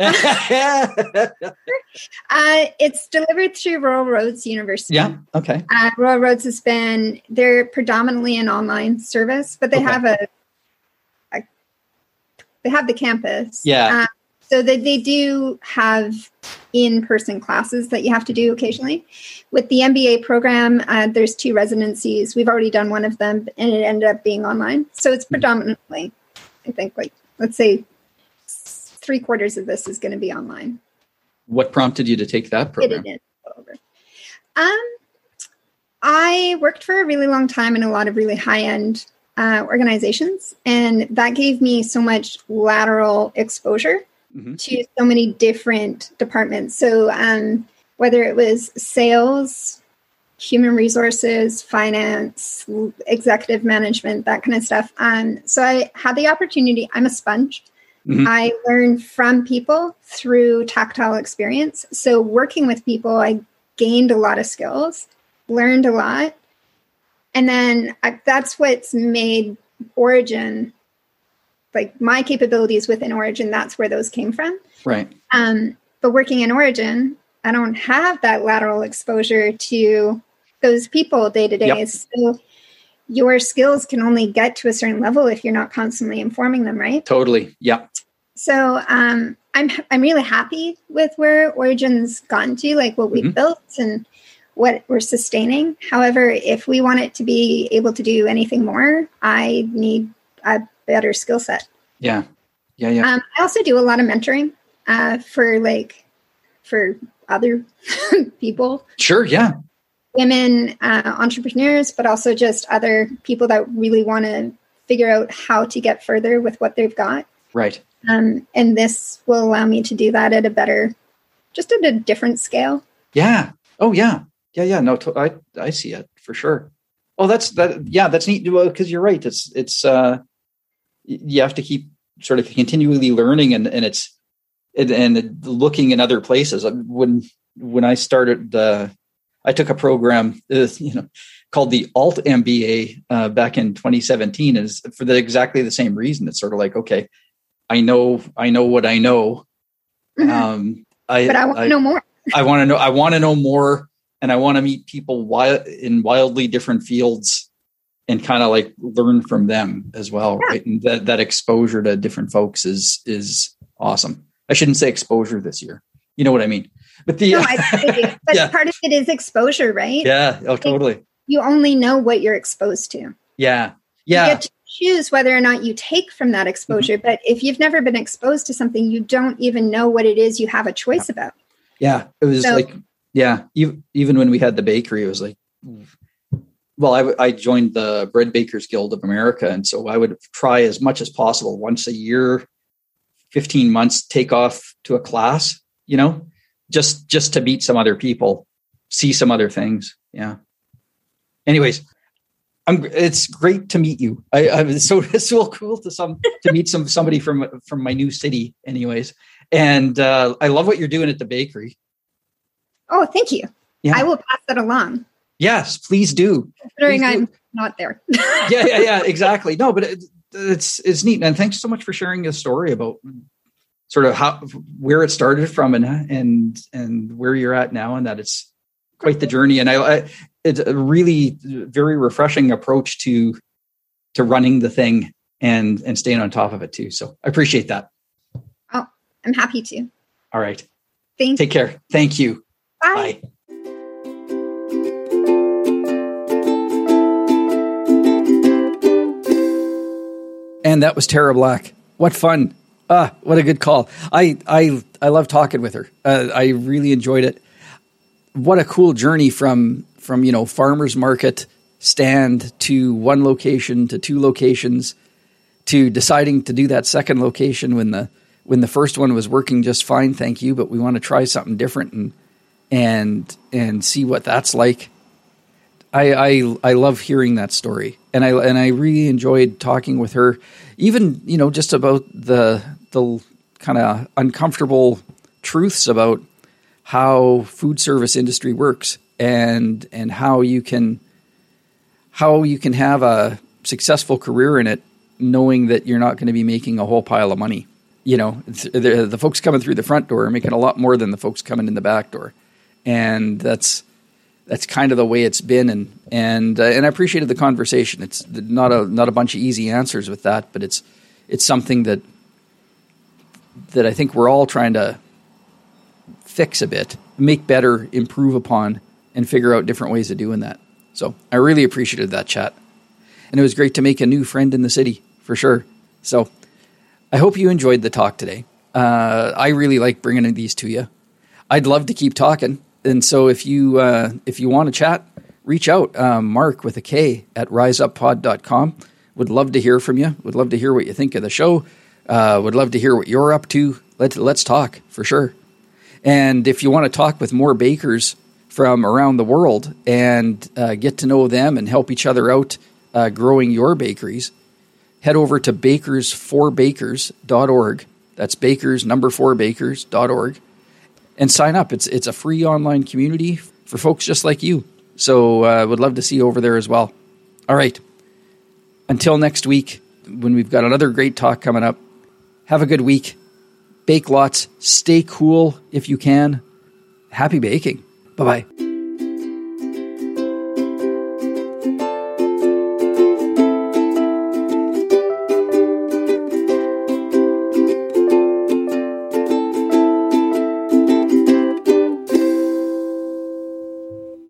It's delivered through Royal Roads University. Yeah. Okay. Royal Roads they're predominantly an online service, but they have they have the campus. Yeah. So they do have in-person classes that you have to do occasionally. With the MBA program, there's 2 residencies. We've already done one of them, and it ended up being online. So it's predominantly, I think, let's say 3/4 of this is going to be online. What prompted you to take that program? I worked for a really long time in a lot of really high-end organizations, and that gave me so much lateral exposure to so many different departments. So whether it was sales, human resources, finance, executive management, that kind of stuff. So I had the opportunity. I'm a sponge. I learn from people through tactile experience. So working with people, I gained a lot of skills, learned a lot. And then that's what's made Origin, like my capabilities within Origin, that's where those came from. Right. But working in Origin, I don't have that lateral exposure to those people day to day. Yep. So your skills can only get to a certain level if you're not constantly informing them, right? Totally. Yeah. So I'm really happy with where Origin's gotten to, like what we've built and what we're sustaining. However, if we want it to be able to do anything more, I need a better skill set. Yeah. I also do a lot of mentoring for other people. Sure. Yeah. Women entrepreneurs, but also just other people that really want to figure out how to get further with what they've got. Right. And this will allow me to do that at a different scale. Yeah. Oh, yeah. Yeah. No, I see it for sure. Oh, that's neat. Well, because you're right. It's you have to keep sort of continually learning and looking in other places. When I started, I took a program, called the Alt MBA back in 2017, and for exactly the same reason. It's sort of like, okay, I know what I know. But I want to know more. I want to know more, and I want to meet people in wildly different fields and kind of like learn from them as well. Yeah. Right. And that exposure to different folks is awesome. I shouldn't say exposure this year. You know what I mean? But part of it is exposure, right? Yeah. Oh, totally. You only know what you're exposed to. Yeah. You get to choose whether or not you take from that exposure. But if you've never been exposed to something, you don't even know what it is you have a choice about. Yeah. It was even when we had the bakery, it was like, well, I joined the Bread Bakers Guild of America. And so I would try as much as possible once a year, 15 months, take off to a class, just to meet some other people, see some other things. Yeah. Anyways, it's great to meet you. It's so cool to meet somebody from my new city anyways. And I love what you're doing at the bakery. Oh, thank you. Yeah. I will pass that along. Yes, please do. Considering I'm not there. Yeah, exactly. No, but it's neat. And thanks so much for sharing a story about sort of where it started from and where you're at now, and that it's quite the journey. And it's a really very refreshing approach to running the thing and staying on top of it too. So I appreciate that. Oh, I'm happy to. All right. Thanks. Take care. Thank you. Bye. Bye. And that was Tara Black. What fun. What a good call. I love talking with her. I really enjoyed it. What a cool journey from farmer's market stand to one location to two locations to deciding to do that second location when the first one was working just fine, thank you, but we want to try something different and see what that's like. I love hearing that story, and I really enjoyed talking with her, even just about the kind of uncomfortable truths about how food service industry works and how you can have a successful career in it, knowing that you're not going to be making a whole pile of money. The folks coming through the front door are making a lot more than the folks coming in the back door, and that's kind of the way it's been. And I appreciated the conversation. It's not a bunch of easy answers with that, but it's something that I think we're all trying to fix a bit, make better, improve upon, and figure out different ways of doing that. So I really appreciated that chat, and it was great to make a new friend in the city for sure. So I hope you enjoyed the talk today. I really like bringing these to you. I'd love to keep talking. And so if you want to chat, reach out, Mark with a K at riseuppod.com. Would love to hear from you. Would love to hear what you think of the show. Would love to hear what you're up to. Let's talk for sure. And if you want to talk with more bakers from around the world and get to know them and help each other out growing your bakeries, head over to bakers4bakers.org. That's bakers, 4bakers.org. And sign up. It's a free online community for folks just like you. So would love to see you over there as well. All right. Until next week, when we've got another great talk coming up, have a good week. Bake lots. Stay cool if you can. Happy baking. Bye-bye.